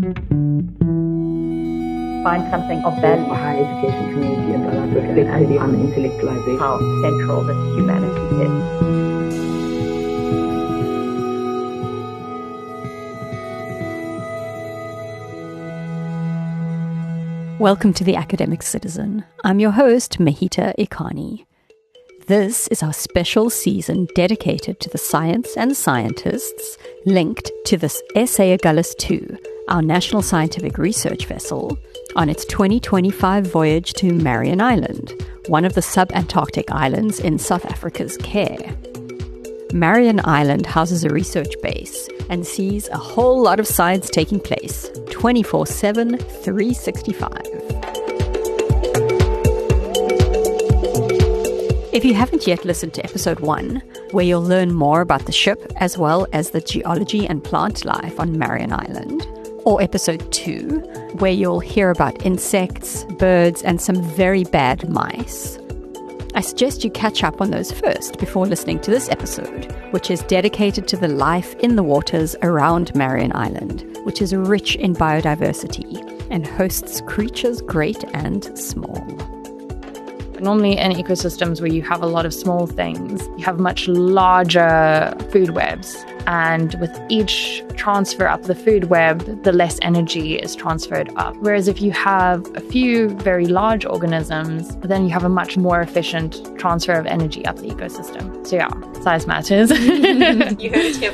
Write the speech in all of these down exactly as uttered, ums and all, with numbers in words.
Find something of value. A higher education community and that reflected on intellectualization. How central this humanity is. Welcome to The Academic Citizen. I'm your host, Mahita Ikani. This is our special season dedicated to the science and scientists linked to this S A Agulhas two, our national scientific research vessel, on its twenty twenty-five voyage to Marion Island, one of the sub-Antarctic islands in South Africa's care. Marion Island houses a research base and sees a whole lot of science taking place, twenty-four seven, three sixty-five. If you haven't yet listened to episode one, where you'll learn more about the ship as well as the geology and plant life on Marion Island, or episode two, where you'll hear about insects, birds, and some very bad mice, I suggest you catch up on those first before listening to this episode, which is dedicated to the life in the waters around Marion Island, which is rich in biodiversity and hosts creatures great and small. Normally in ecosystems where you have a lot of small things, you have much larger food webs. And with each transfer up the food web, the less energy is transferred up. Whereas if you have a few very large organisms, then you have a much more efficient transfer of energy up the ecosystem. So yeah, size matters. You heard it here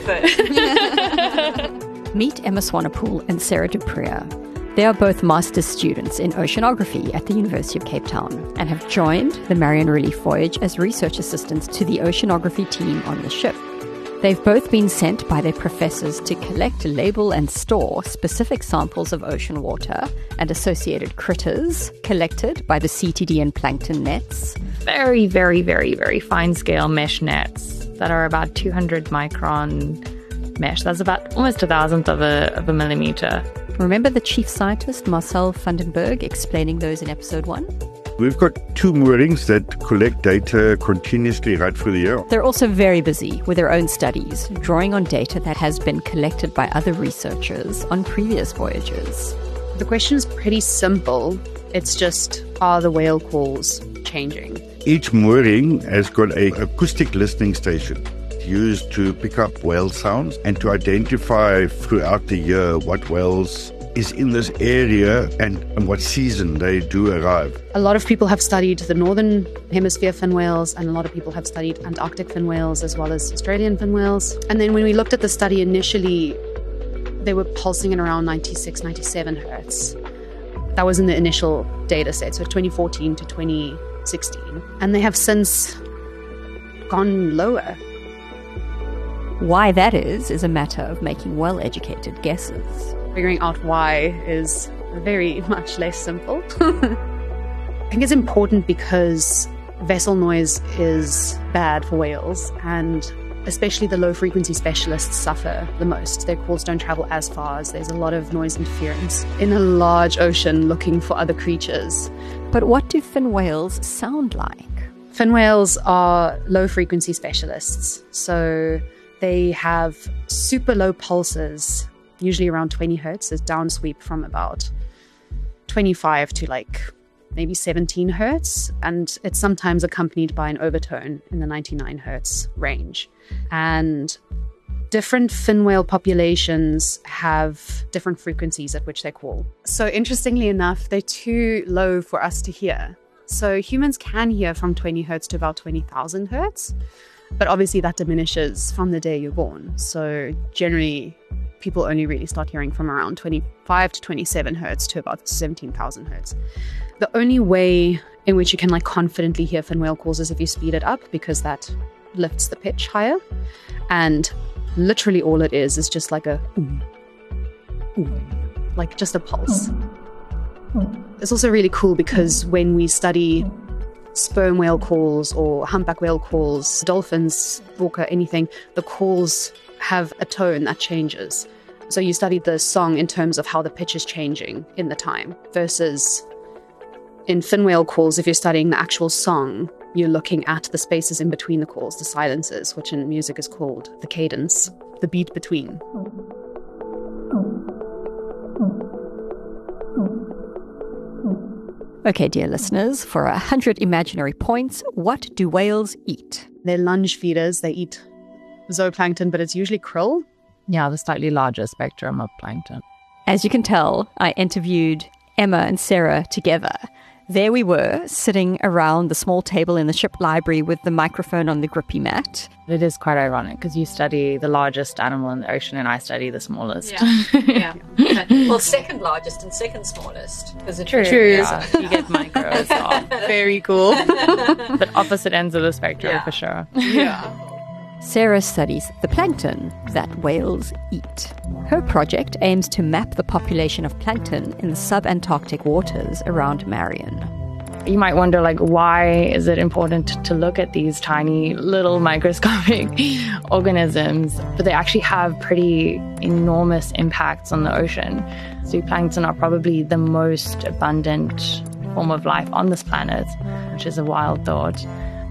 first. Meet Emma Swanepoel and Sarah du Preez. They are both master's students in oceanography at the University of Cape Town and have joined the Marion Relief Voyage as research assistants to the oceanography team on the ship. They've both been sent by their professors to collect, label, and store specific samples of ocean water and associated critters collected by the C T D and plankton nets. Very, very, very, very fine-scale mesh nets that are about two hundred micron mesh. That's about almost a thousandth of a, of a millimeter. Remember the chief scientist, Marcel Vandenberg, explaining those in episode one? We've got two moorings that collect data continuously right through the year. They're also very busy with their own studies, drawing on data that has been collected by other researchers on previous voyages. The question is pretty simple. It's just, are the whale calls changing? Each mooring has got an acoustic listening station used to pick up whale sounds and to identify throughout the year what whales is in this area and, and what season they do arrive. A lot of people have studied the northern hemisphere fin whales, and a lot of people have studied Antarctic fin whales as well as Australian fin whales. And then when we looked at the study initially, they were pulsing at around ninety-six, ninety-seven hertz. That was in the initial data set, so twenty fourteen to twenty sixteen. And they have since gone lower. Why that is, is a matter of making well-educated guesses. Figuring out why is very much less simple. I think it's important because vessel noise is bad for whales, and especially the low-frequency specialists suffer the most. Their calls don't travel as far as there's a lot of noise interference in a large ocean looking for other creatures. But what do fin whales sound like? Fin whales are low-frequency specialists, so they have super low pulses, usually around twenty hertz, is downsweep from about twenty-five to like maybe seventeen hertz, and it's sometimes accompanied by an overtone in the ninety-nine hertz range. And different fin whale populations have different frequencies at which they call. So interestingly enough, they're too low for us to hear. So humans can hear from twenty hertz to about twenty thousand hertz, but obviously that diminishes from the day you're born. So generally, people only really start hearing from around twenty-five to twenty-seven hertz to about seventeen thousand hertz. The only way in which you can like confidently hear fin whale calls is if you speed it up, because that lifts the pitch higher. And literally all it is is just like a ooh, ooh, like just a pulse. It's also really cool because when we study sperm whale calls or humpback whale calls, dolphins, orca, anything, the calls have a tone that changes. So you study the song in terms of how the pitch is changing in the time, versus in fin whale calls, if you're studying the actual song, you're looking at the spaces in between the calls, the silences, which in music is called the cadence, the beat between. Okay, dear listeners, for a hundred imaginary points, what do whales eat? They're lunge feeders. They eat zooplankton, but it's usually krill. Yeah, the slightly larger spectrum of plankton. As you can tell, I interviewed Emma and Sarah together. There we were, sitting around the small table in the ship library with the microphone on the grippy mat. It is quite ironic because you study the largest animal in the ocean and I study the smallest. Yeah. yeah. Well, second largest and second smallest. True. True. Yeah, you get micro as well. Very cool. But opposite ends of the spectrum yeah. for sure. Yeah. Sarah studies the plankton that whales eat. Her project aims to map the population of plankton in the subantarctic waters around Marion. You might wonder, like, why is it important to look at these tiny little microscopic organisms? But they actually have pretty enormous impacts on the ocean. Zooplankton are probably the most abundant form of life on this planet, which is a wild thought.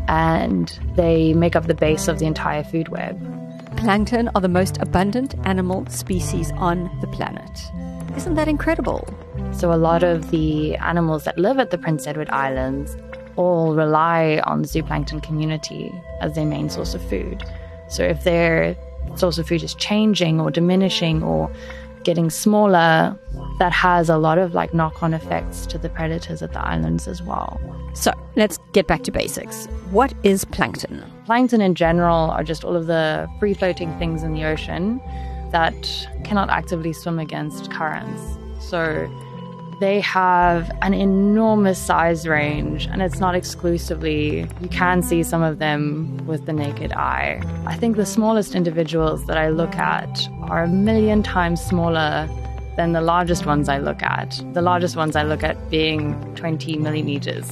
And they make up the base of the entire food web. Plankton are the most abundant animal species on the planet. Isn't that incredible? So a lot of the animals that live at the Prince Edward Islands all rely on the zooplankton community as their main source of food. So if their source of food is changing or diminishing or getting smaller, that has a lot of like knock-on effects to the predators at the islands as well. So let's get back to basics. What is plankton? Plankton in general are just all of the free-floating things in the ocean that cannot actively swim against currents. So they have an enormous size range, and it's not exclusively, you can see some of them with the naked eye. I think the smallest individuals that I look at are a million times smaller than the largest ones I look at. The largest ones I look at being twenty millimeters.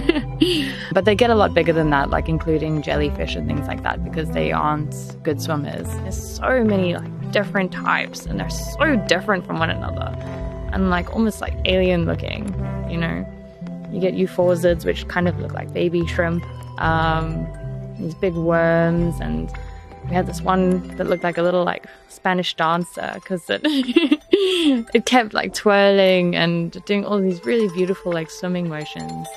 But they get a lot bigger than that, like including jellyfish and things like that, because they aren't good swimmers. There's so many like different types, and they're so different from one another. And like almost like alien looking, you know. You get euphorsids, which kind of look like baby shrimp. Um, these big worms, and we had this one that looked like a little like Spanish dancer because it it kept like twirling and doing all these really beautiful like swimming motions.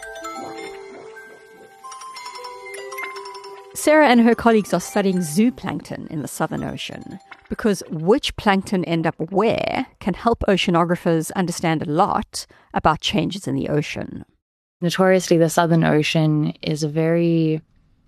Sarah and her colleagues are studying zooplankton in the Southern Ocean because which plankton end up where can help oceanographers understand a lot about changes in the ocean. Notoriously, the Southern Ocean is a very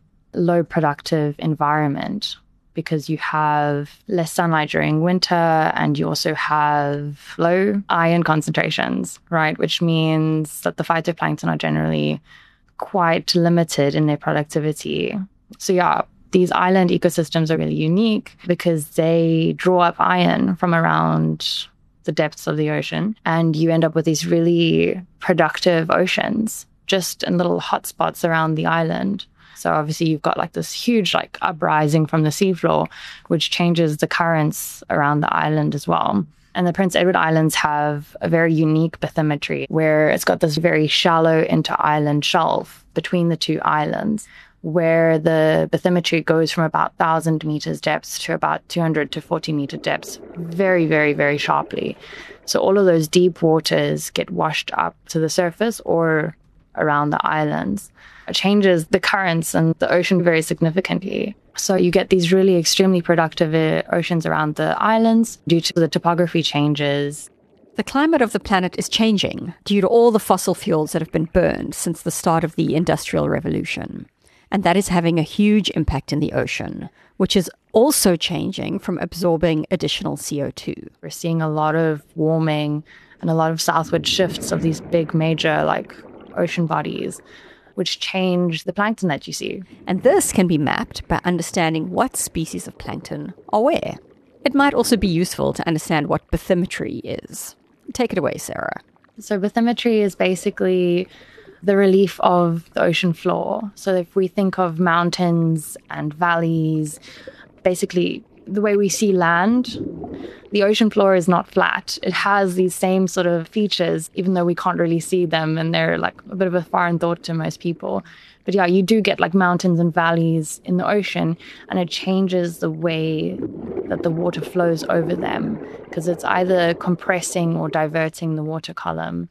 low productive environment because you have less sunlight during winter and you also have low iron concentrations, right? Which means that the phytoplankton are generally quite limited in their productivity. So yeah, these island ecosystems are really unique because they draw up iron from around the depths of the ocean, and you end up with these really productive oceans just in little hotspots around the island. So obviously you've got like this huge like uprising from the seafloor, which changes the currents around the island as well. And the Prince Edward Islands have a very unique bathymetry where it's got this very shallow inter-island shelf between the two islands, where the bathymetry goes from about one thousand meters depths to about two hundred to forty meter depths very, very, very sharply. So all of those deep waters get washed up to the surface or around the islands. It changes the currents and the ocean very significantly. So you get these really extremely productive oceans around the islands due to the topography changes. The climate of the planet is changing due to all the fossil fuels that have been burned since the start of the Industrial Revolution. And that is having a huge impact in the ocean, which is also changing from absorbing additional C O two. We're seeing a lot of warming and a lot of southward shifts of these big major like ocean bodies, which change the plankton that you see. And this can be mapped by understanding what species of plankton are where. It might also be useful to understand what bathymetry is. Take it away, Sarah. So bathymetry is basically the relief of the ocean floor. So if we think of mountains and valleys, basically the way we see land, the ocean floor is not flat. It has these same sort of features, even though we can't really see them, and they're like a bit of a foreign thought to most people. But yeah, you do get like mountains and valleys in the ocean, and it changes the way that the water flows over them because it's either compressing or diverting the water column.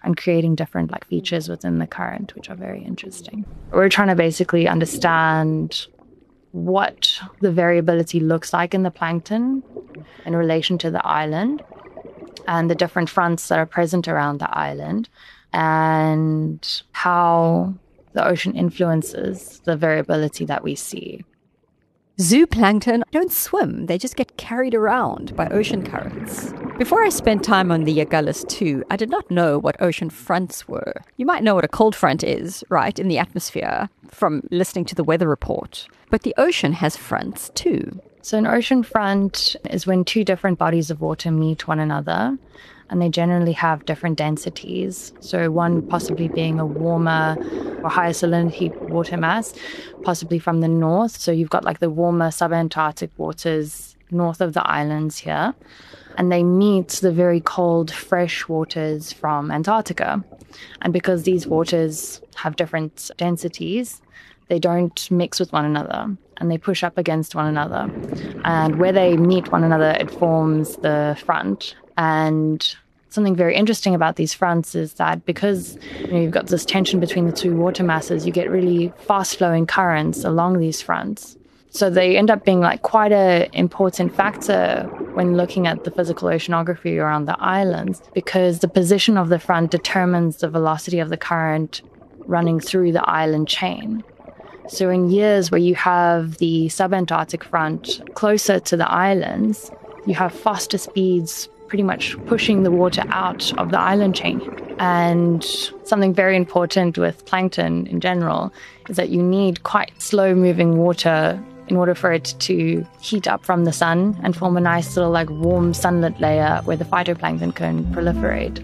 and creating different like features within the current, which are very interesting. We're trying to basically understand what the variability looks like in the plankton in relation to the island and the different fronts that are present around the island, and how the ocean influences the variability that we see. Zooplankton don't swim, they just get carried around by ocean currents. Before I spent time on the Agulhas two, I did not know what ocean fronts were. You might know what a cold front is, right, in the atmosphere, from listening to the weather report. But the ocean has fronts too. So an ocean front is when two different bodies of water meet one another, and they generally have different densities. So one possibly being a warmer or higher salinity water mass, possibly from the north. So you've got like the warmer subantarctic waters north of the islands here, and they meet the very cold fresh waters from Antarctica. And because these waters have different densities, they don't mix with one another, and they push up against one another. And where they meet one another, it forms the front. And something very interesting about these fronts is that because you know, you've got this tension between the two water masses, you get really fast-flowing currents along these fronts. So they end up being like quite an important factor when looking at the physical oceanography around the islands, because the position of the front determines the velocity of the current running through the island chain. So in years where you have the subantarctic front closer to the islands, you have faster speeds pretty much pushing the water out of the island chain. And something very important with plankton in general is that you need quite slow-moving water in order for it to heat up from the sun and form a nice little like warm sunlit layer where the phytoplankton can proliferate.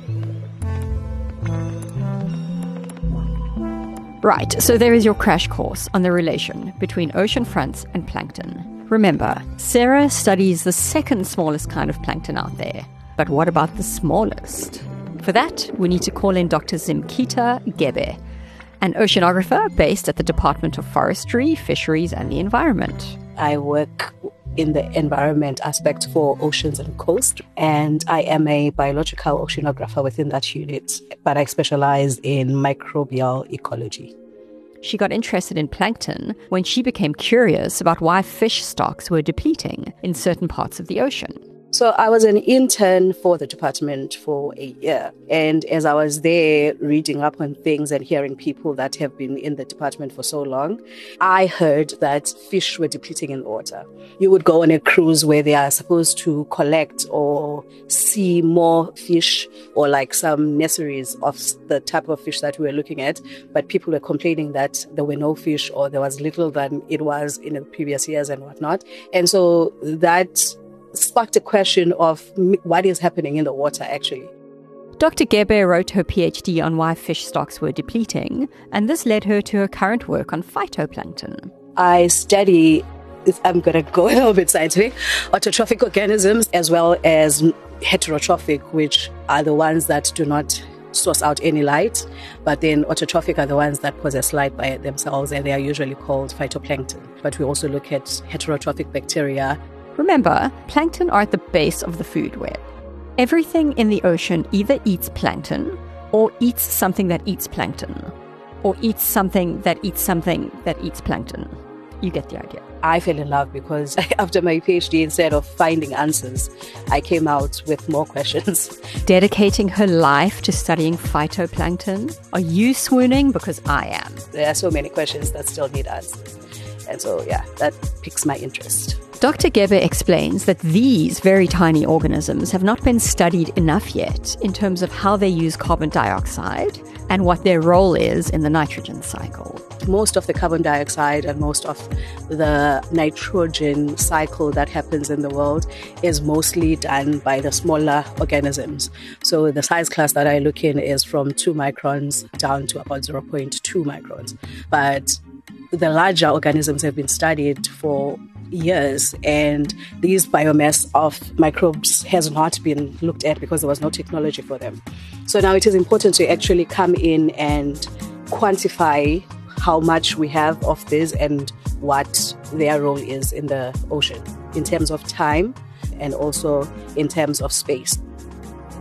Right, so there is your crash course on the relation between ocean fronts and plankton. Remember, Sarah studies the second smallest kind of plankton out there. But what about the smallest? For that, we need to call in Doctor Zimkhitha Gebe, an oceanographer based at the Department of Forestry, Fisheries and the Environment. I work in the environment aspect for oceans and coast, and I am a biological oceanographer within that unit, but I specialize in microbial ecology. She got interested in plankton when she became curious about why fish stocks were depleting in certain parts of the ocean. So I was an intern for the department for a year. And as I was there reading up on things and hearing people that have been in the department for so long, I heard that fish were depleting in the water. You would go on a cruise where they are supposed to collect or see more fish or like some nurseries of the type of fish that we were looking at. But people were complaining that there were no fish or there was little than it was in the previous years and whatnot. And so that sparked a question of what is happening in the water, actually. Doctor Gebe wrote her PhD on why fish stocks were depleting, and this led her to her current work on phytoplankton. I study, I'm going to go a little bit scientific, autotrophic organisms as well as heterotrophic, which are the ones that do not source out any light, but then autotrophic are the ones that possess light by themselves, and they are usually called phytoplankton. But we also look at heterotrophic bacteria. Remember, plankton are at the base of the food web. Everything in the ocean either eats plankton or eats something that eats plankton, or eats something that eats something that eats plankton. You get the idea. I fell in love because after my PhD, instead of finding answers, I came out with more questions. Dedicating her life to studying phytoplankton? Are you swooning? Because I am. There are so many questions that still need answers. And so, yeah, that piques my interest. Doctor Gebe explains that these very tiny organisms have not been studied enough yet in terms of how they use carbon dioxide and what their role is in the nitrogen cycle. Most of the carbon dioxide and most of the nitrogen cycle that happens in the world is mostly done by the smaller organisms. So the size class that I look in is from two microns down to about zero point two microns. But the larger organisms have been studied for years, and these biomass of microbes has not been looked at because there was no technology for them. So now it is important to actually come in and quantify how much we have of this and what their role is in the ocean in terms of time and also in terms of space.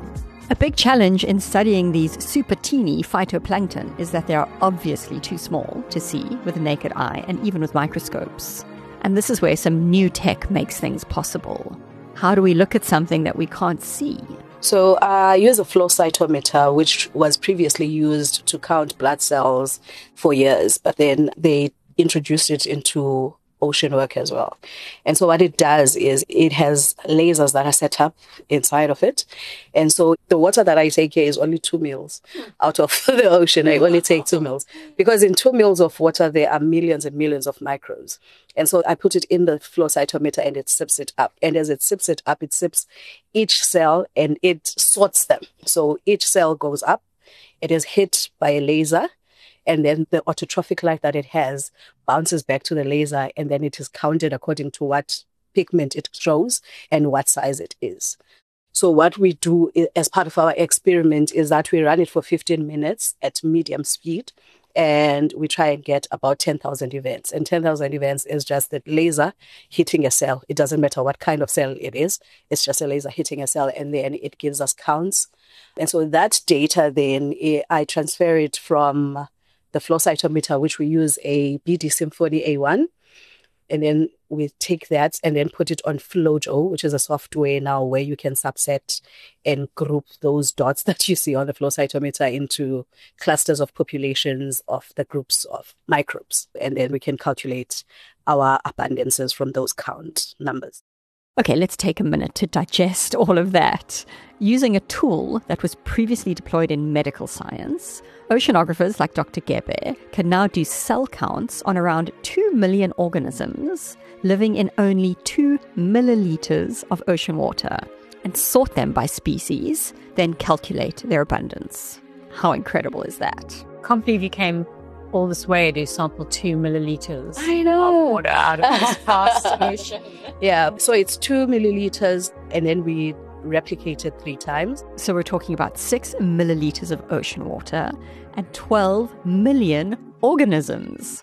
A big challenge in studying these super teeny phytoplankton is that they are obviously too small to see with the naked eye and even with microscopes. And this is where some new tech makes things possible. How do we look at something that we can't see? So I use a flow cytometer, which was previously used to count blood cells for years, but then they introduced it into ocean work as well. And so what it does is it has lasers that are set up inside of it. And so the water that I take here is only two mils out of the ocean. I only take two mils because in two mils of water, there are millions and millions of microbes. And so I put it in the flow cytometer and it sips it up. And as it sips it up, it sips each cell and it sorts them. So each cell goes up. It is hit by a laser. And then the autotrophic light that it has bounces back to the laser, and then it is counted according to what pigment it shows and what size it is. So what we do as part of our experiment is that we run it for fifteen minutes at medium speed, and we try and get about ten thousand events. And ten thousand events is just the laser hitting a cell. It doesn't matter what kind of cell it is. It's just a laser hitting a cell, and then it gives us counts. And so that data then, I transfer it from the flow cytometer, which we use a B D Symphony A one. And then we take that and then put it on FlowJo, which is a software now where you can subset and group those dots that you see on the flow cytometer into clusters of populations of the groups of microbes. And then we can calculate our abundances from those count numbers. Okay, let's take a minute to digest all of that. Using a tool that was previously deployed in medical science, oceanographers like Doctor Gebe can now do cell counts on around two million organisms living in only two milliliters of ocean water and sort them by species, then calculate their abundance. How incredible is that? Can't believe you came all this way to sample two milliliters I know. of water out of this vast ocean. Yeah, so it's two milliliters, and then we replicate it three times. So we're talking about six milliliters of ocean water and twelve million organisms.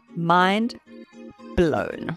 Mind blown.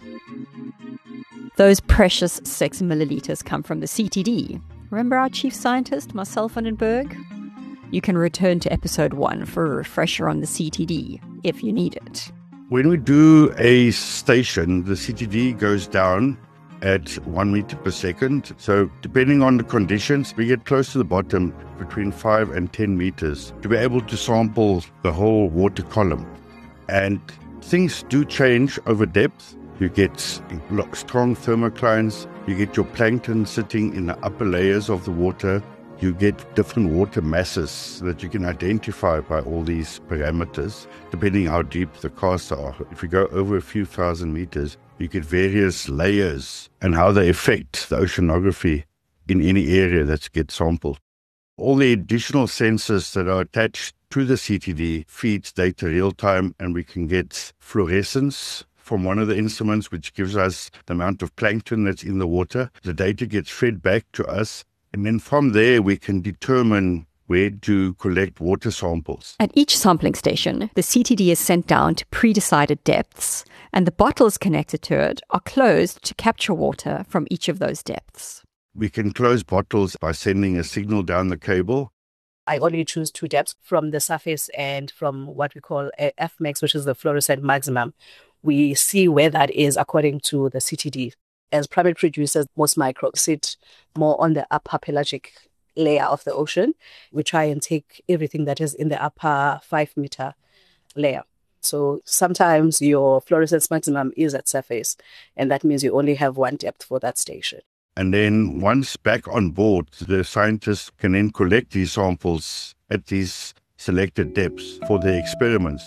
Those precious six milliliters come from the C T D. Remember our chief scientist, Marcel van den Berg? You can return to episode one for a refresher on the C T D if you need it. When we do a station, the C T D goes down at one meter per second. So depending on the conditions, we get close to the bottom between five and ten meters to be able to sample the whole water column. And things do change over depth. You get strong thermoclines, you get your plankton sitting in the upper layers of the water. You get different water masses that you can identify by all these parameters, depending how deep the casts are. If you go over a few thousand meters, you get various layers and how they affect the oceanography in any area that gets sampled. All the additional sensors that are attached to the C T D feeds data real time, and we can get fluorescence from one of the instruments, which gives us the amount of plankton that's in the water. The data gets fed back to us. And then from there, we can determine where to collect water samples. At each sampling station, the C T D is sent down to pre-decided depths, and the bottles connected to it are closed to capture water from each of those depths. We can close bottles by sending a signal down the cable. I only choose two depths, from the surface and from what we call F max, which is the fluorescent maximum. We see where that is according to the C T D. As primary producers, most microbes sit more on the upper pelagic layer of the ocean. We try and take everything that is in the upper five meter layer. So sometimes your fluorescence maximum is at surface, and that means you only have one depth for that station. And then once back on board, the scientists can then collect these samples at these selected depths for their experiments.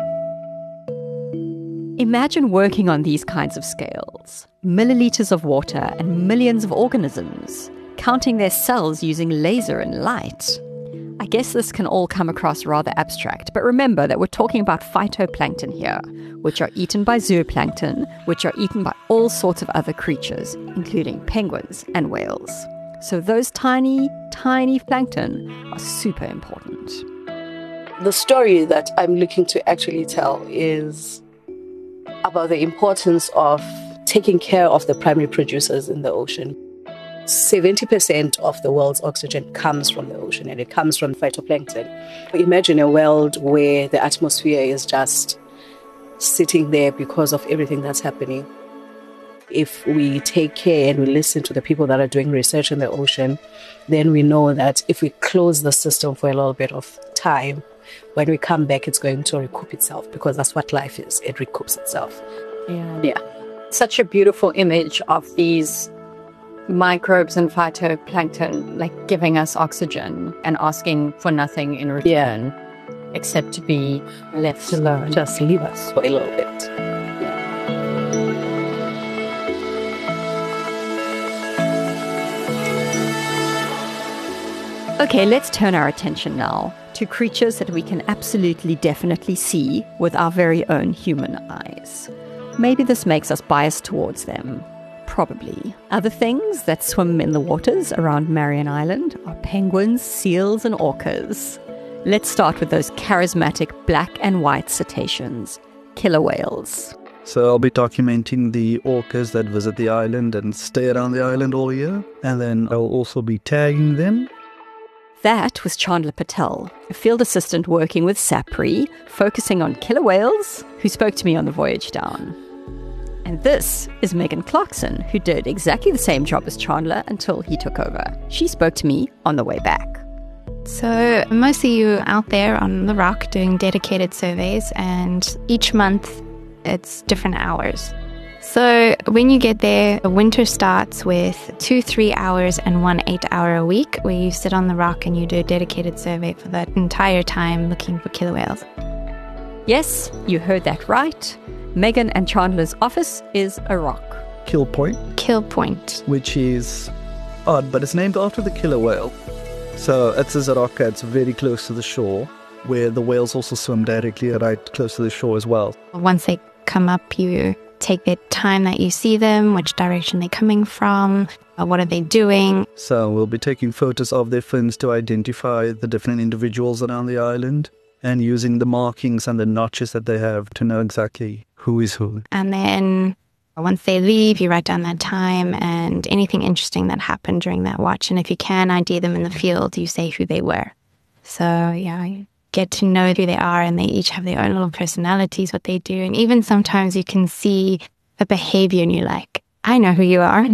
Imagine working on these kinds of scales. Milliliters of water and millions of organisms, counting their cells using laser and light. I guess this can all come across rather abstract, but remember that we're talking about phytoplankton here, which are eaten by zooplankton, which are eaten by all sorts of other creatures, including penguins and whales. So those tiny, tiny plankton are super important. The story that I'm looking to actually tell is about the importance of taking care of the primary producers in the ocean. seventy percent of the world's oxygen comes from the ocean, and it comes from phytoplankton. Imagine a world where the atmosphere is just sitting there because of everything that's happening. If we take care and we listen to the people that are doing research in the ocean, then we know that if we close the system for a little bit of time, when we come back, it's going to recoup itself, because that's what life is. It recoups itself. Yeah. Yeah. Such a beautiful image of these microbes and phytoplankton, like giving us oxygen and asking for nothing in return, except to be left alone. Just leave us for a little bit. Okay, let's turn our attention now to creatures that we can absolutely definitely see with our very own human eyes. Maybe this makes us biased towards them. Probably. Other things that swim in the waters around Marion Island are penguins, seals, and orcas. Let's start with those charismatic black and white cetaceans, killer whales. So I'll be documenting the orcas that visit the island and stay around the island all year. And then I'll also be tagging them. That was Chandler Patel, a field assistant working with SAPRI, focusing on killer whales, who spoke to me on the voyage down. And this is Megan Clarkson, who did exactly the same job as Chandler until he took over. She spoke to me on the way back. So most of you out there on the rock doing dedicated surveys, and each month it's different hours. So when you get there, winter starts with two three hours and one eight hour a week, where you sit on the rock and you do a dedicated survey for that entire time looking for killer whales. Yes, you heard that right. Megan and Chandler's office is a rock. Kill Point. Kill Point. Which is odd, but it's named after the killer whale. So it's a rock that's very close to the shore, where the whales also swim directly right close to the shore as well. Once they come up, you take the time that you see them, which direction they're coming from, what are they doing. So we'll be taking photos of their fins to identify the different individuals around the island, and using the markings and the notches that they have to know exactly who is who. And then once they leave, you write down that time and anything interesting that happened during that watch. And if you can I D them in the field, you say who they were. So yeah, you get to know who they are, and they each have their own little personalities, what they do. And even sometimes you can see a behavior and you're like, I know who you are.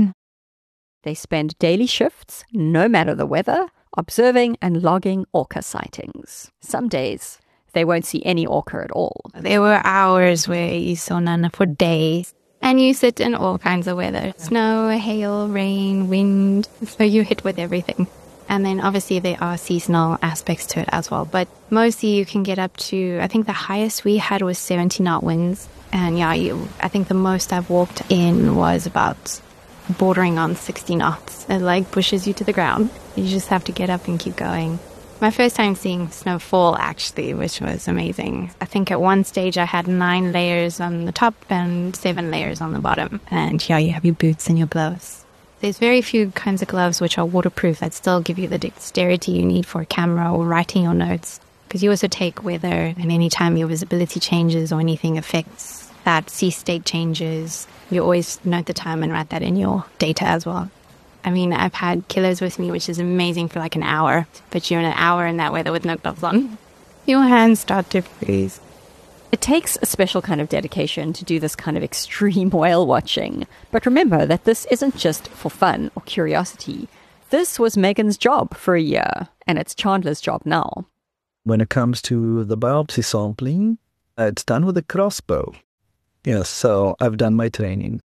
They spend daily shifts, no matter the weather, observing and logging orca sightings. Some days, they won't see any orca at all. There were hours where you saw none for days. And you sit in all kinds of weather. Snow, hail, rain, wind. So you're hit with everything. And then obviously there are seasonal aspects to it as well. But mostly you can get up to, I think the highest we had was seventy knot winds. And yeah, you, I think the most I've walked in was about bordering on sixty knots. It like pushes you to the ground. You just have to get up and keep going. My first time seeing snow fall, actually, which was amazing. I think at one stage I had nine layers on the top and seven layers on the bottom. And yeah, you have your boots and your gloves. There's very few kinds of gloves which are waterproof that still give you the dexterity you need for a camera or writing your notes. Because you also take weather, and any time your visibility changes or anything affects that sea state changes, you always note the time and write that in your data as well. I mean, I've had killers with me, which is amazing for like an hour, but you're in an hour in that weather with no gloves on. Your hands start to freeze. It takes a special kind of dedication to do this kind of extreme whale watching. But remember that this isn't just for fun or curiosity. This was Megan's job for a year, and it's Chandler's job now. When it comes to the biopsy sampling, it's done with a crossbow. Yes, so I've done my training.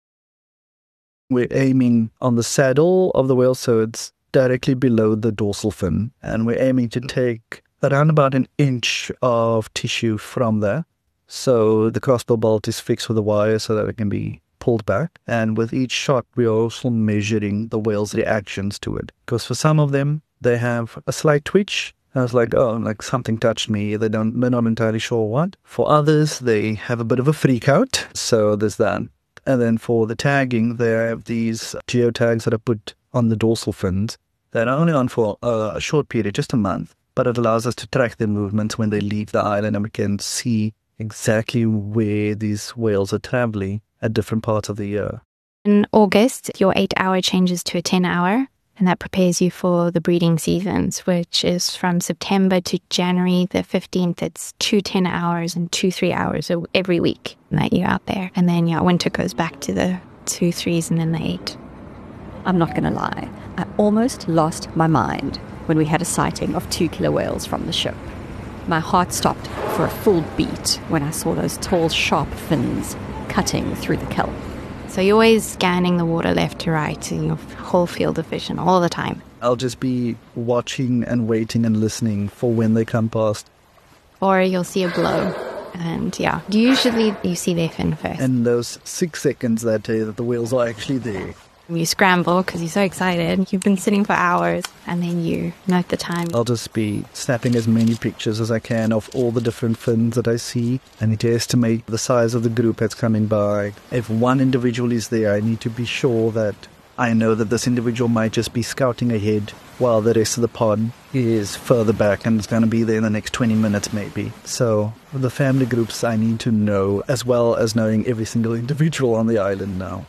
We're aiming on the saddle of the whale, so it's directly below the dorsal fin. And we're aiming to take around about an inch of tissue from there. So the crossbow bolt is fixed with a wire so that it can be pulled back. And with each shot, we're also measuring the whale's reactions to it. Because for some of them, they have a slight twitch. I was like, oh, like something touched me. They don't, they're not entirely sure what. For others, they have a bit of a freak out. So there's that. And then for the tagging, they have these geotags that are put on the dorsal fins that are only on for a short period, just a month. But it allows us to track their movements when they leave the island, and we can see exactly where these whales are traveling at different parts of the year. In August, your eight hour changes to a ten hour. And that prepares you for the breeding seasons, which is from September to January the fifteenth. It's two ten hours and two three hours every week that you're out there. And then, yeah, winter goes back to the two threes and then the eight. I'm not going to lie, I almost lost my mind when we had a sighting of two killer whales from the ship. My heart stopped for a full beat when I saw those tall, sharp fins cutting through the kelp. So you're always scanning the water left to right in your whole field of vision all the time. I'll just be watching and waiting and listening for when they come past. Or you'll see a blow. And yeah, usually you see their fin first. And those six seconds that day that the whales are actually there. You scramble because you're so excited. You've been sitting for hours, and then you note the time. I'll just be snapping as many pictures as I can of all the different fins that I see. I need to estimate the size of the group that's coming by. If one individual is there, I need to be sure that I know that this individual might just be scouting ahead while the rest of the pod is further back and is going to be there in the next twenty minutes maybe. So the family groups I need to know, as well as knowing every single individual on the island now.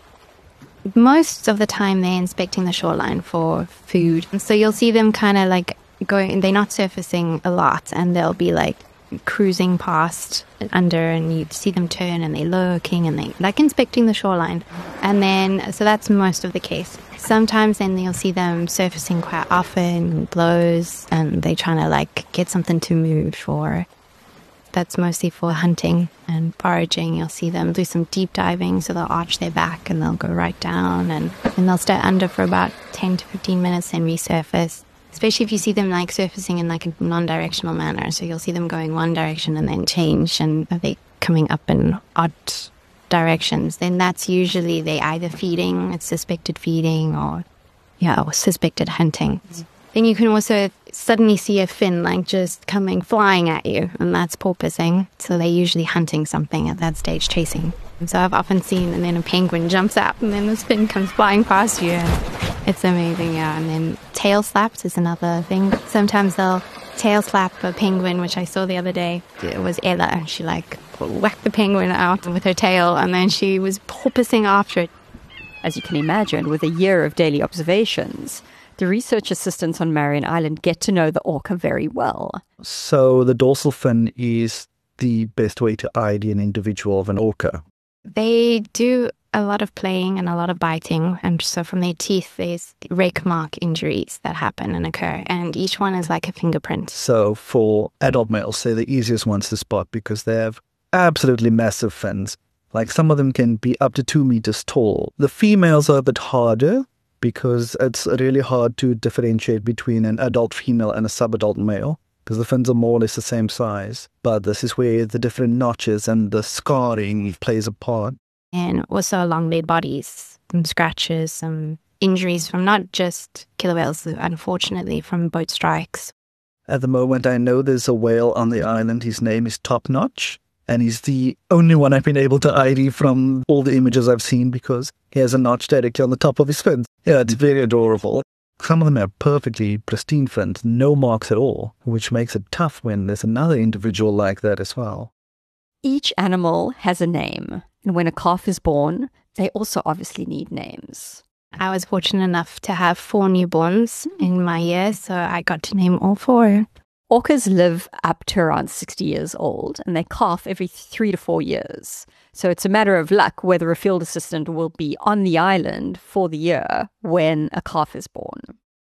Most of the time they're inspecting the shoreline for food. So you'll see them kind of like going, they're not surfacing a lot, and they'll be like cruising past under, and you see them turn and they're lurking and they like inspecting the shoreline. And then, so that's most of the case. Sometimes then you'll see them surfacing quite often, blows, and they're trying to like get something to move for. That's mostly for hunting and foraging. You'll see them do some deep diving, so they'll arch their back and they'll go right down, and, and they'll stay under for about ten to fifteen minutes and resurface. Especially if you see them like surfacing in like a non-directional manner. So you'll see them going one direction and then change, and they coming up in odd directions. Then that's usually they either feeding, it's suspected feeding, or yeah, or suspected hunting. Mm-hmm. Then you can also suddenly see a fin like just coming, flying at you, and that's porpoising. So they're usually hunting something at that stage, chasing. And so I've often seen, and then a penguin jumps out, and then this fin comes flying past you, and it's amazing, yeah. And then tail slaps is another thing. Sometimes they'll tail slap a penguin, which I saw the other day. It was Ella, and she like whacked the penguin out with her tail, and then she was porpoising after it. As you can imagine, with a year of daily observations, the research assistants on Marion Island get to know the orca very well. So the dorsal fin is the best way to I D an individual of an orca. They do a lot of playing and a lot of biting, and so from their teeth there's rake mark injuries that happen and occur, and each one is like a fingerprint. So for adult males, they're the easiest ones to spot because they have absolutely massive fins. Like some of them can be up to two meters tall. The females are a bit harder, because it's really hard to differentiate between an adult female and a subadult male, because the fins are more or less the same size. But this is where the different notches and the scarring plays a part. And also along their bodies, some scratches, some injuries from not just killer whales, unfortunately, from boat strikes. At the moment, I know there's a whale on the island. His name is Top Notch. And he's the only one I've been able to I D from all the images I've seen, because he has a notch directly on the top of his fins. Yeah, it's very adorable. Some of them have perfectly pristine fins, no marks at all, which makes it tough when there's another individual like that as well. Each animal has a name, and when a calf is born, they also obviously need names. I was fortunate enough to have four newborns in my year, so I got to name all four. Orcas live up to around sixty years old, and they calf every three to four years. So it's a matter of luck whether a field assistant will be on the island for the year when a calf is born.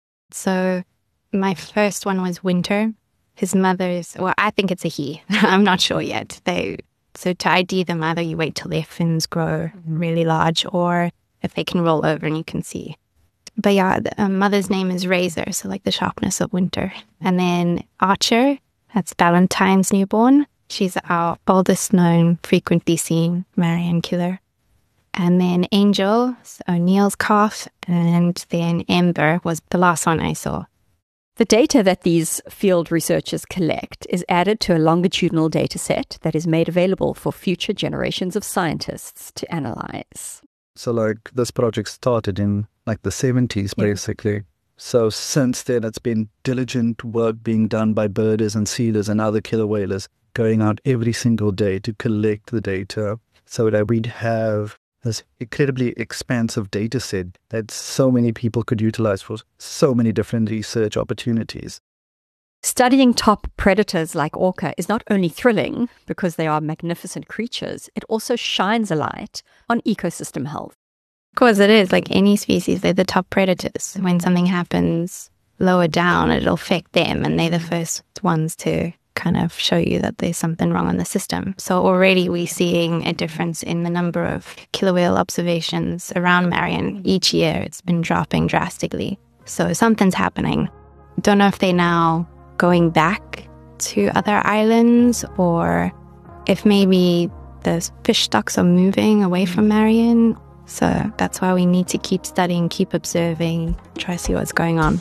So my first one was Winter. His mother's, well, I think it's a he. I'm not sure yet. They So to I D them, either you wait till their fins grow really large, or if they can roll over and you can see. But yeah, the um, mother's name is Razor, so like the sharpness of winter. And then Archer, that's Valentine's newborn. She's our oldest known, frequently seen Marion killer. And then Angel, so O'Neill's calf. And then Ember was the last one I saw. The data that these field researchers collect is added to a longitudinal data set that is made available for future generations of scientists to analyze. So like this project started in like the seventies, basically. Yeah. So since then, it's been diligent work being done by birders and sealers and other killer whalers, going out every single day to collect the data so that we'd have this incredibly expansive data set that so many people could utilize for so many different research opportunities. Studying top predators like orca is not only thrilling because they are magnificent creatures, it also shines a light on ecosystem health. Of course it is. Like any species, they're the top predators. When something happens lower down, it'll affect them, and they're the first ones to kind of show you that there's something wrong in the system. So already we're seeing a difference in the number of killer whale observations around Marion. Each year it's been dropping drastically. So something's happening. Don't know if they're now going back to other islands, or if maybe the fish stocks are moving away from Marion. So that's why we need to keep studying, keep observing, try to see what's going on.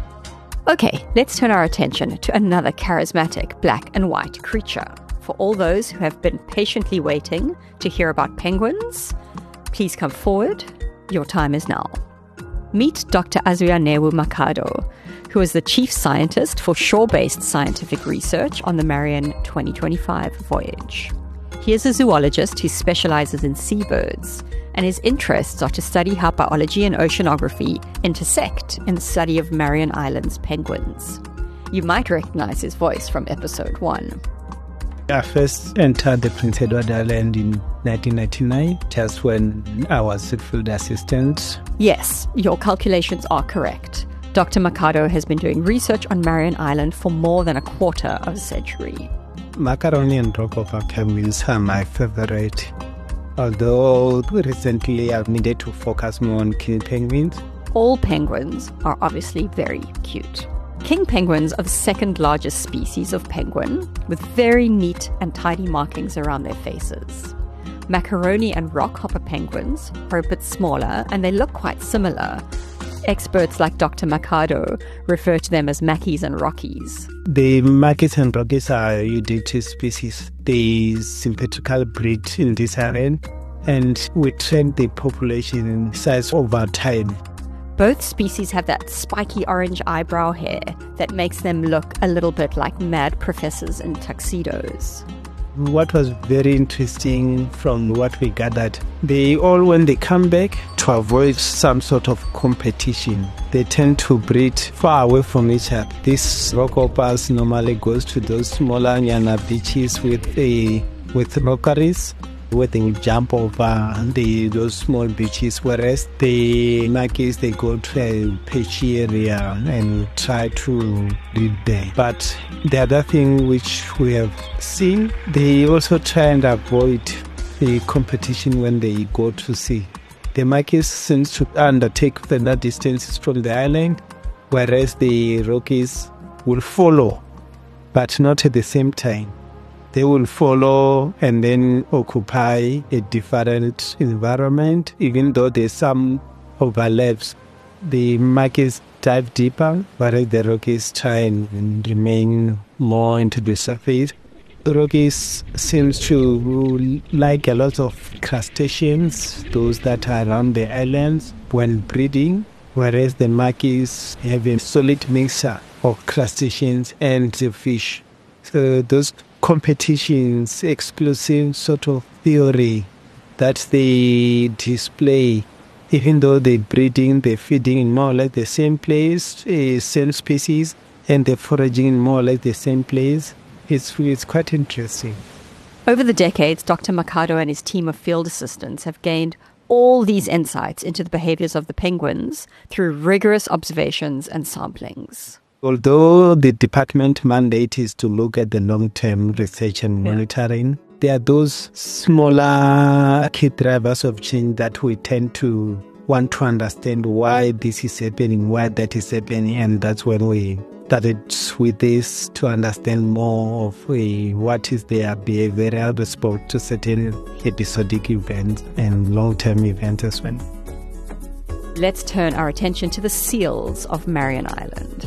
Okay, let's turn our attention to another charismatic black and white creature. For all those who have been patiently waiting to hear about penguins, please come forward. Your time is now. Meet Doctor Azuanewu Makado, who is the chief scientist for shore-based scientific research on the Marion twenty twenty-five voyage. He is a zoologist who specializes in seabirds, and his interests are to study how biology and oceanography intersect in the study of Marion Island's penguins. You might recognize his voice from episode one. I first entered the Prince Edward Island in nineteen ninety-nine, just when I was a field assistant. Yes, your calculations are correct. Doctor Makado has been doing research on Marion Island for more than a quarter of a century. Macaroni and rockhopper penguins are my favorite. Although recently I've needed to focus more on king penguins. All penguins are obviously very cute. King penguins are the second largest species of penguin, with very neat and tidy markings around their faces. Macaroni and rockhopper penguins are a bit smaller, and they look quite similar. Experts like Doctor Makado refer to them as Mackies and Rockies. The Mackies and Rockies are unique species. They symmetrical breed in this area, and we train the population size over time. Both species have that spiky orange eyebrow hair that makes them look a little bit like mad professors in tuxedos. What was very interesting from what we gathered, they all, when they come back, to avoid some sort of competition, they tend to breed far away from each other. These rockhoppers normally goes to those smaller Nyana beaches with a with rockeries, where they will jump over the those small beaches, whereas the Mackies, they go to a patchy area and try to breed there. But the other thing which we have seen, they also try and avoid the competition when they go to sea. The Mackies seem to undertake further distances from the island, whereas the Rockies will follow, but not at the same time. They will follow and then occupy a different environment, even though there's some overlaps. The Mackies dive deeper, whereas the Rockies try and remain more into the surface. The Rockies seems to like a lot of crustaceans, those that are around the islands when breeding, whereas the Mackies have a solid mixture of crustaceans and the fish. So those competitions, exclusive sort of theory that they display, even though they're breeding, they're feeding in more or less the same place, uh, same species, and they're foraging in more or less the same place. It's, it's quite interesting. Over the decades, Doctor Makado and his team of field assistants have gained all these insights into the behaviors of the penguins through rigorous observations and samplings. Although the department mandate is to look at the long-term research and monitoring, yeah. There are those smaller key drivers of change that we tend to want to understand why this is happening, why that is happening, and that's when we started with this to understand more of uh, what is their behavioral response to certain episodic events and long-term events as well. Let's turn our attention to the seals of Marion Island.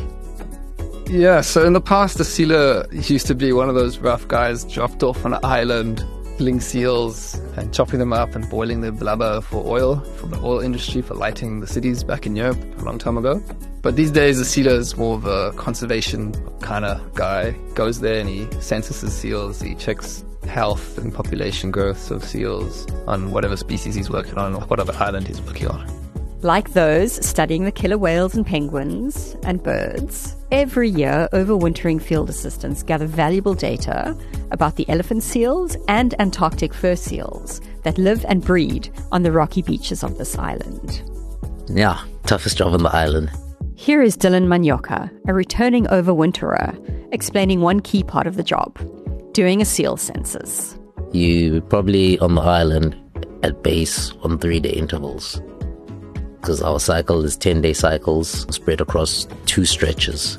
Yeah, so in the past, the sealer used to be one of those rough guys dropped off on an island, killing seals and chopping them up and boiling their blubber for oil from the oil industry for lighting the cities back in Europe a long time ago. But these days, the sealer is more of a conservation kind of guy. Goes there and he censuses seals, he checks health and population growth of seals on whatever species he's working on or whatever island he's working on. Like those studying the killer whales and penguins and birds, every year overwintering field assistants gather valuable data about the elephant seals and Antarctic fur seals that live and breed on the rocky beaches of this island. Yeah, toughest job on the island. Here is Dylan Manyoka, a returning overwinterer, explaining one key part of the job, doing a seal census. You probably on the island at base on three-day intervals, because our cycle is ten-day cycles spread across two stretches.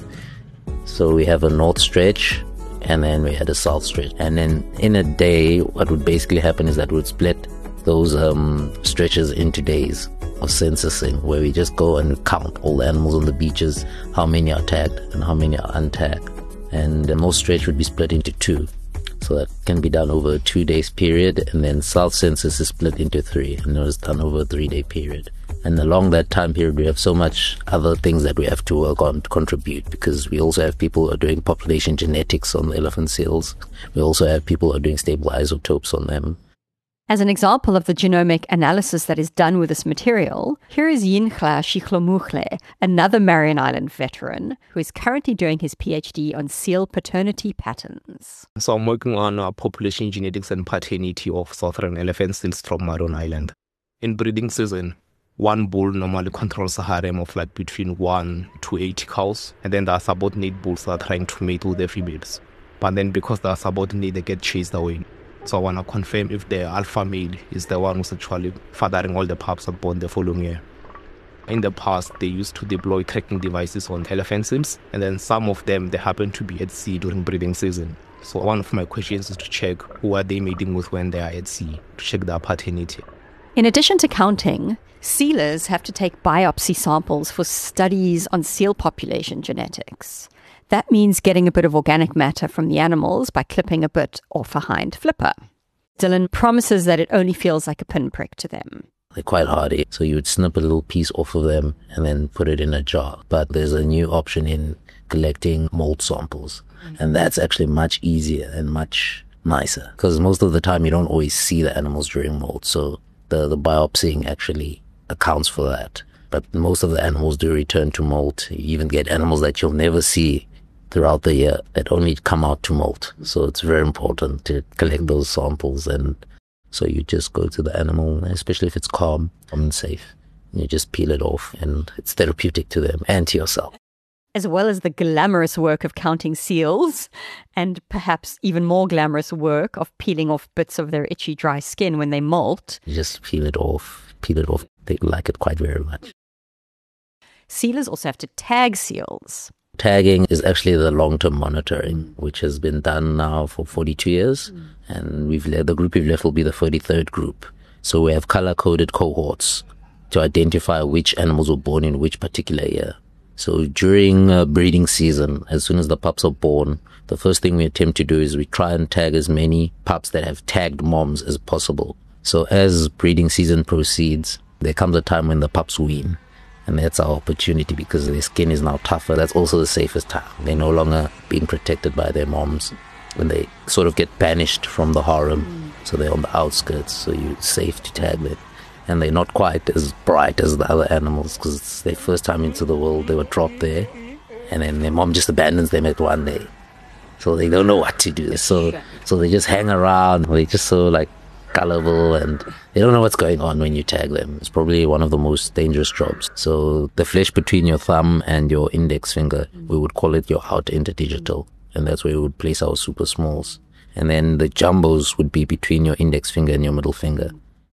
So we have a north stretch, and then we had a south stretch. And then in a day, what would basically happen is that we'd split those um, stretches into days of censusing, where we just go and count all the animals on the beaches, how many are tagged and how many are untagged. And the most stretch would be split into two. So that can be done over a two days period, and then south census is split into three, and it was done over a three day period. And along that time period, we have so much other things that we have to work on to contribute, because we also have people who are doing population genetics on the elephant seals. We also have people who are doing stable isotopes on them. As an example of the genomic analysis that is done with this material, here is Yinhla Shiklomuhle, another Marion Island veteran who is currently doing his PhD on seal paternity patterns. So I'm working on uh, population genetics and paternity of southern elephant seals from Marion Island. In breeding season, one bull normally controls a harem of like between one to eight cows, and then the subordinate bulls are trying to mate with their females. But then because they are subordinate, they get chased away. So I want to confirm if the alpha male is the one who's actually fathering all the pups born the following year. In the past, they used to deploy tracking devices on elephant seals, and then some of them, they happen to be at sea during breeding season. So one of my questions is to check who are they mating with when they are at sea, to check their paternity. In addition to counting, sealers have to take biopsy samples for studies on seal population genetics. That means getting a bit of organic matter from the animals by clipping a bit off a hind flipper. Dylan promises that it only feels like a pinprick to them. They're quite hardy, so you would snip a little piece off of them and then put it in a jar. But there's a new option in collecting mold samples, and that's actually much easier and much nicer, because most of the time you don't always see the animals during molt, so the, the biopsying actually accounts for that. But most of the animals do return to molt. You even get animals that you'll never see throughout the year that only come out to molt. So it's very important to collect those samples, and so you just go to the animal, especially if it's calm and safe, and you just peel it off, and it's therapeutic to them and to yourself. As well as the glamorous work of counting seals, and perhaps even more glamorous work of peeling off bits of their itchy, dry skin when they molt. You just peel it off, peel it off. They like it quite very much. Sealers also have to tag seals. Tagging is actually the long-term monitoring, which has been done now for forty-two years, mm. and we've le- the group we've left will be the forty-third group. So we have color-coded cohorts to identify which animals were born in which particular year. So during uh, breeding season, as soon as the pups are born, the first thing we attempt to do is we try and tag as many pups that have tagged moms as possible. So as breeding season proceeds, there comes a time when the pups wean. And that's our opportunity, because their skin is now tougher. That's also the safest time. They're no longer being protected by their moms when they sort of get banished from the harem. Mm. So they're on the outskirts, so you're safe to tag them. And they're not quite as bright as the other animals, because it's their first time into the world. They were dropped there, and then their mom just abandons them at one day. So they don't know what to do. So, so they just hang around. They're just so like colorful, and they don't know what's going on when you tag them. It's probably one of the most dangerous jobs. So the flesh between your thumb and your index finger, we would call it your outer interdigital, and that's where we would place our super smalls. And then the jumbos would be between your index finger and your middle finger.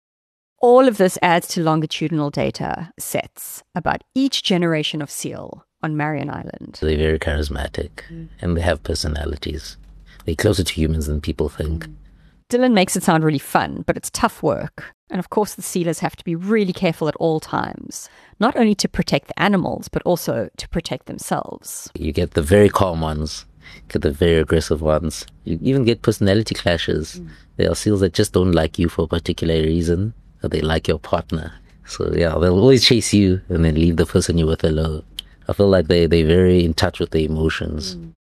All of this adds to longitudinal data sets about each generation of seal on Marion Island. They're very charismatic, mm. and they have personalities. They're closer to humans than people think. Mm. Dylan makes it sound really fun, but it's tough work. And of course, the sealers have to be really careful at all times, not only to protect the animals, but also to protect themselves. You get the very calm ones, you get the very aggressive ones. You even get personality clashes. Mm. There are seals that just don't like you for a particular reason, or they like your partner. So yeah, they'll always chase you and then leave the person you're with alone. I feel like they, they're very in touch with their emotions. Mm.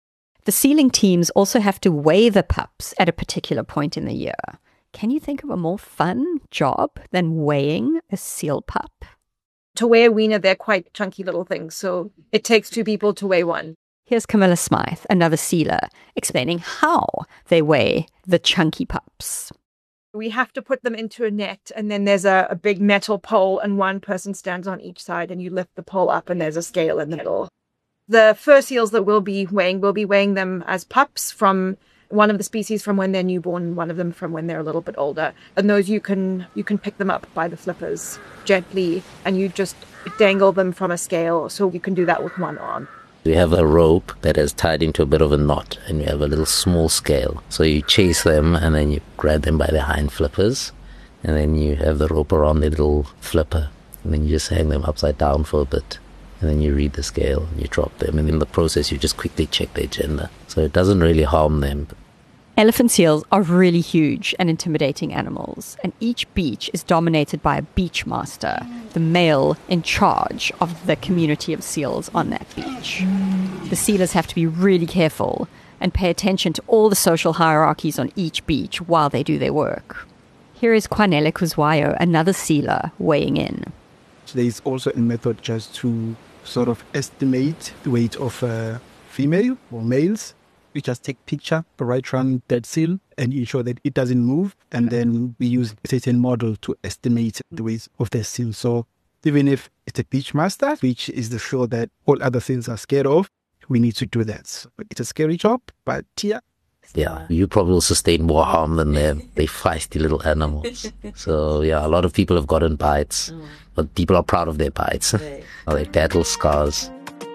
The sealing teams also have to weigh the pups at a particular point in the year. Can you think of a more fun job than weighing a seal pup? To weigh a wiener, they're quite chunky little things, so it takes two people to weigh one. Here's Camilla Smythe, another sealer, explaining how they weigh the chunky pups. We have to put them into a net, and then there's a, a big metal pole, and one person stands on each side, and you lift the pole up, and there's a scale in the middle. The fur seals that we'll be weighing, we'll be weighing them as pups from one of the species from when they're newborn, one of them from when they're a little bit older. And those you can you can pick them up by the flippers gently, and you just dangle them from a scale, so you can do that with one arm. We have a rope that is tied into a bit of a knot, and we have a little small scale. So you chase them, and then you grab them by the hind flippers, and then you have the rope around the little flipper, and then you just hang them upside down for a bit, and then you read the scale, and you drop them, and in the process you just quickly check their gender. So it doesn't really harm them. Elephant seals are really huge and intimidating animals, and each beach is dominated by a beach master, the male in charge of the community of seals on that beach. The sealers have to be really careful and pay attention to all the social hierarchies on each beach while they do their work. Here is Kwanele Kuzwayo, another sealer, weighing in. There is also a method just to sort of estimate the weight of a female or males. We just take picture right around that seal and ensure that it doesn't move. And then we use a certain model to estimate the weight of the seal. So even if it's a beach master, which is the show that all other seals are scared of, we need to do that. So it's a scary job, but yeah. Yeah, you probably will sustain more harm than them. They're feisty little animals. So yeah, a lot of people have gotten bites, but people are proud of their bites. Their battle scars.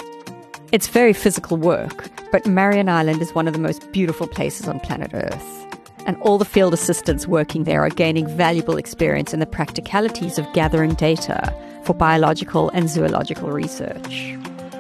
It's very physical work, but Marion Island is one of the most beautiful places on planet Earth. And all the field assistants working there are gaining valuable experience in the practicalities of gathering data for biological and zoological research.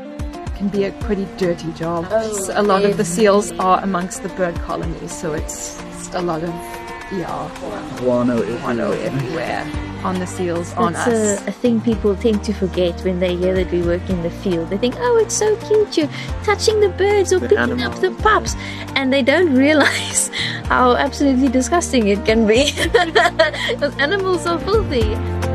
It can be a pretty dirty job. Oh, a lot of the seals are amongst the bird colonies, so it's just a lot of yeah, guano everywhere. guano everywhere on the seals, on That's us. A, a thing people tend to forget when they hear that we work in the field. They think, oh, it's so cute, you're touching the birds or The picking animals. up the pups. And they don't realize how absolutely disgusting it can be. Because animals are filthy.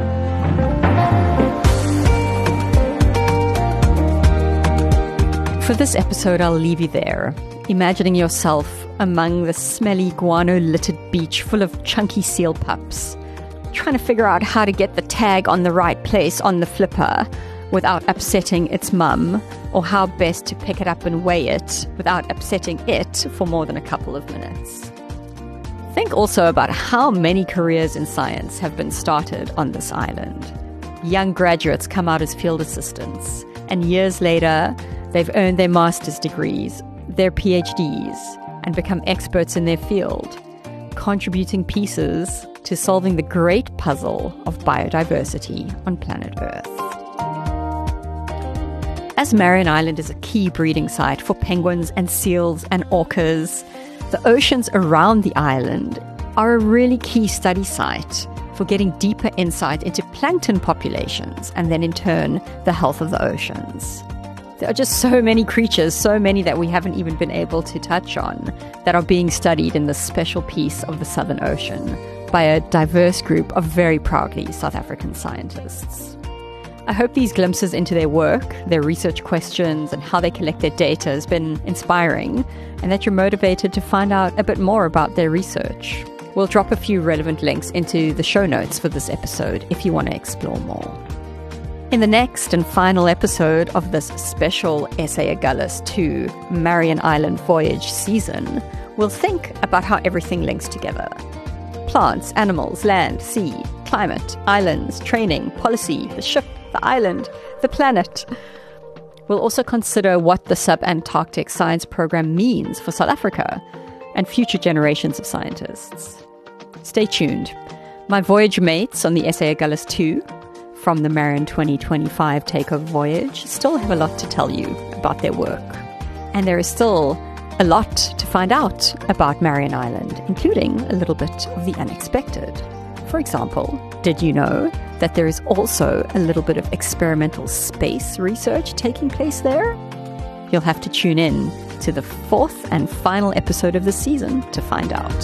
For this episode, I'll leave you there, imagining yourself among the smelly guano-littered beach full of chunky seal pups, trying to figure out how to get the tag on the right place on the flipper without upsetting its mum, or how best to pick it up and weigh it without upsetting it for more than a couple of minutes. Think also about how many careers in science have been started on this island. Young graduates come out as field assistants, and years later, they've earned their master's degrees, their PhDs, and become experts in their field, contributing pieces to solving the great puzzle of biodiversity on planet Earth. As Marion Island is a key breeding site for penguins and seals and orcas, the oceans around the island are a really key study site for getting deeper insight into plankton populations and then in turn the health of the oceans. There are just so many creatures, so many that we haven't even been able to touch on, that are being studied in this special piece of the Southern Ocean by a diverse group of very proudly South African scientists. I hope these glimpses into their work, their research questions, and how they collect their data has been inspiring, and that you're motivated to find out a bit more about their research. We'll drop a few relevant links into the show notes for this episode if you want to explore more. In the next and final episode of this special S A Agulhas two Marion Island Voyage season, we'll think about how everything links together. Plants, animals, land, sea, climate, islands, training, policy, the ship, the island, the planet. We'll also consider what the Sub-Antarctic Science Program means for South Africa and future generations of scientists. Stay tuned. My voyage mates on the S A Agulhas two from the Marion twenty twenty-five takeover voyage still have a lot to tell you about their work. And there is still a lot to find out about Marion Island, including a little bit of the unexpected. For example, did you know that there is also a little bit of experimental space research taking place there? You'll have to tune in to the fourth and final episode of the season to find out.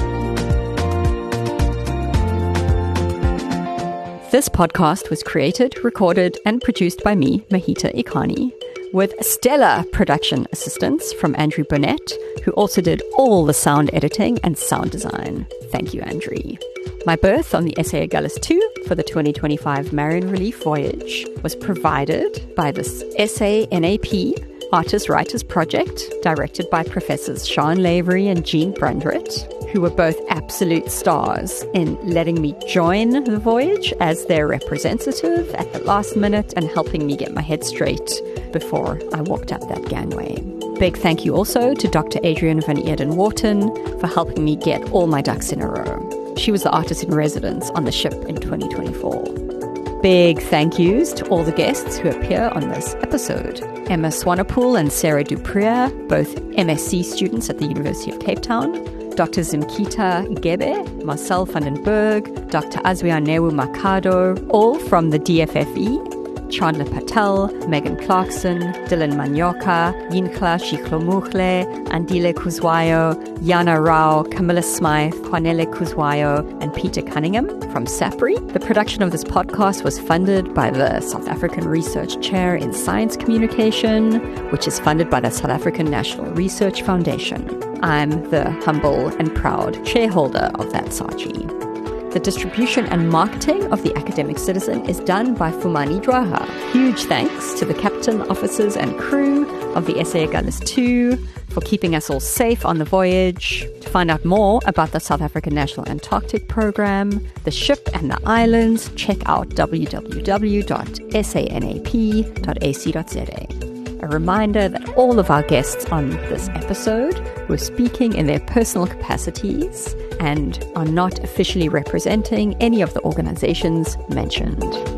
This podcast was created, recorded, and produced by me, Mahita Ikani, with stellar production assistance from Andrew Burnett, who also did all the sound editing and sound design. Thank you, Andrew. My berth on the S A Agulhas two for the twenty twenty-five Marian Relief Voyage was provided by this S A N A P Artist Writers Project, directed by Professors Sean Lavery and Jean Brundrit, who were both absolute stars in letting me join the voyage as their representative at the last minute and helping me get my head straight before I walked up that gangway. Big thank you also to Doctor Adrian van Eerden Wharton for helping me get all my ducks in a row. She was the artist in residence on the ship in twenty twenty-four. Big thank yous to all the guests who appear on this episode. Emma Swanepoel and Sarah Duprier, both M S c students at the University of Cape Town. Doctor Zimkita Gebe, Marcel van den Berg, Doctor Azwianewu Makado, all from the D F F E. Chandler Patel, Megan Clarkson, Dylan Manyoka, Yinkla Shiklomuchle, Andile Kuzwayo, Yana Rao, Camilla Smythe, Juanele Kuzwayo, and Peter Cunningham from SAPRI. The production of this podcast was funded by the South African Research Chair in Science Communication, which is funded by the South African National Research Foundation. I'm the humble and proud shareholder of that S A C I. The distribution and marketing of The Academic Citizen is done by Fumani Dwaha. Huge thanks to the captain, officers, and crew of the S A Agulhas two for keeping us all safe on the voyage. To find out more about the South African National Antarctic Program, the ship, and the islands, check out w w w dot sanap dot a c dot z a. A reminder that all of our guests on this episode were speaking in their personal capacities and are not officially representing any of the organizations mentioned.